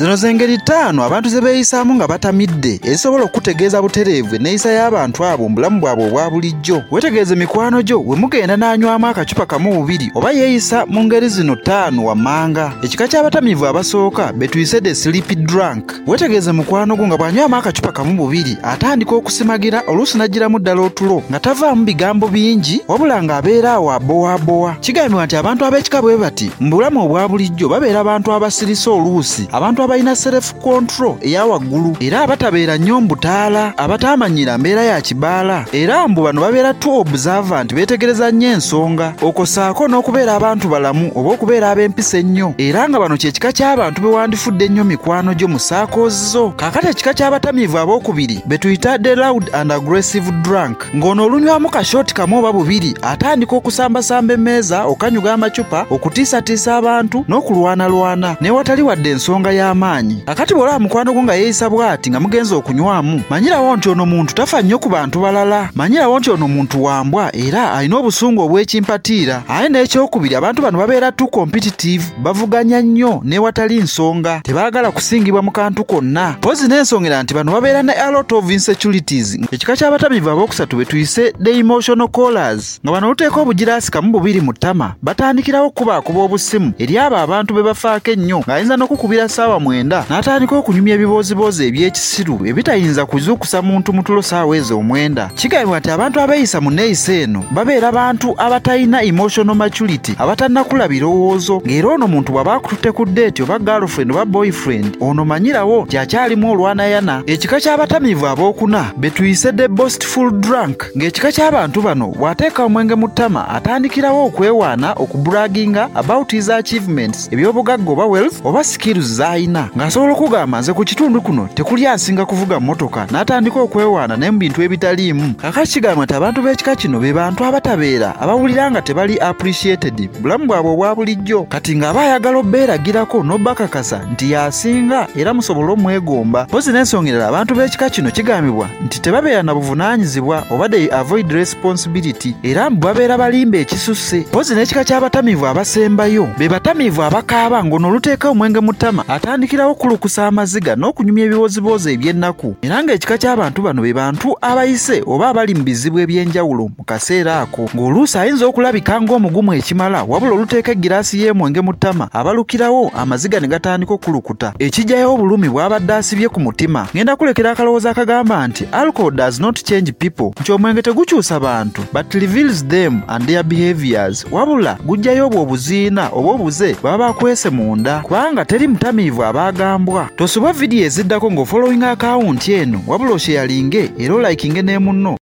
Zino zengeri 5 abantu ze beeyisaamu nga batamidde ezisobola okutegeeza butereevu neeyisa y'abantu abo mu bulamu bwabwe obwa bulijjo. Weetegereze mikwano gyo we mugenda n'anywamu akacupa kamu bubiri oba yeeyisa mu ngeri zino 5 wammanga. Ekika ky'abatamiivu abasooka be tuyise the sleepy drunk. Weetegereze mukwano gwo nga bw'anywamu akacupa kamu bubiri atandika okusimagira oluusi n'aggiramu ddala otulo nga tavaamu bigambo bingi wabula ng'abeera awo abowabowa. Kigambibwa nti abantu ab'ekika bwe bati mu bulamu obwa bulijjo babeera abantu abasirisa oluusi, abantu abalina self control eya waggulu era abatabeera nnyo mbutaala, abataamanyira mbeera ya kibaala era mbu bano babeera too observant, beetegereza nnyo ensonga okosaako n'okubeera abantu balamu oba okubeera ab'empisa ennyo era nga bano kyekika ky'abantu be wandifudde ennyo mikwano gyo mu saakoozi zo. Kaakati ekika ky'abatamiivu abookubiri be tuyita the loud and aggressive drunk, ng'ono olunywamu kashooti kamu oba bubiri atandika okusambasamba emmeeza, okanyuga amacupa, okutiisatiisa abantu n'okulwanalwana n'ewatali wadde ensonga y'amaanyi. Kakati bw'olaba mukwano gwo nga yeeyisa bw'ati nga mugenza okunywamu, manyirawo nti ono muntu tafa nnyo ku bantu balala, manyirawo nti ono muntu wambwa era alina obusungu obw'ekimpatiira. Aye n'ekyokubiri abantu bano babeera too competitive, bavuganya nnyo n'ewatali nsonga, tebaagala kusingibwa mu kantu konna. Mpozi n'ensongera nti bano babeera ne a lot of insecurities. Ekika ky'abatamiivu abookusatu be tuyise the emotional callers, nga bano oluteeka obugiraasi kamu bubiri mu ttama batandikirawo okubaakuba obusimu eri abo abantu be bafaako ennyo ng'ayinza n'okukubira ssaawa 9 n'atandika okunyumya ebibooziboozi eby'ekisiru ebitayinza kuzuukusa muntu mu tulo ssaawa ezo 9. Kigambibwa nti abantu abeeyisa mu nneeyisa eno babeera bantu abatalina emotional maturity, abatannakula birowoozo, ng'era ono muntu bw'aba akututte ku date oba girlfriend oba boyfriend, ono manyirawo nti akyalimu olwanayana. Ekika ky'abatamiivu abookuna be tuyise the boastful drunk, ng'ekika ky'abantu bano bw'ateeka omwenge mu ttama atandikirawo okwewaana, okubraginga about his achievements, ebyobugagga oba wealth oba skills z'ayina, ng'asobola okugamba nze ku kitundu kuno tekuli asinga kuvuga mmotoka, n'atandika okwewaana ne mu bintu ebitaliimu. Kakati kigamba nti abantu b'ekika kino be bantu abatabeera abawulira nga tebali appreciated bulamu bwabwe obwa bulijjo, kati ng'aba ayagala obbeeragirako n'obbakakasa nti yasinga era musobola omwegomba. Mpozi n'ensongerera abantu b'ekika kino kigambibwa nti tebabeera na buvunaanyizibwa oba they avoid responsibility era mbu babeera balimba ekisusse. Mpozi n'ekika ky'abatamiivu abasembayo be batamiivu abakaaba ng'ono oluteeka omwenge mu ttama atandikirawo okulukusa amaziga n'okunyumya ebiwoziboozi eby'ennaku era ng'ekika ky'abantu bano be bantu abayise oba abali mu bizibu eby'enjawulo mu kaseera ako, ng'oluusi ayinza okulabika ng'omugumu ekimala wabula oluteeka eggiraasi y'emwenge mu ttama abalukirawo amaziga ne gatandika okulukuta. Ekijjayo obulumi bw'abadde asibye ku mutima. Ngenda kulekera akalowoozo akagamba nti alcohol does not change people, nti omwenge tegukyusa bantu but reveals them and their behaviors, wabula gujjayo obwo obuziina oba obuze baba bakwese munda, kubanga teri mutamiivu abaagambwa. Tosuba vidiyo eziddako ng'ofollowing akawunti eno wabula osheyalinge era olayikinge ne munno.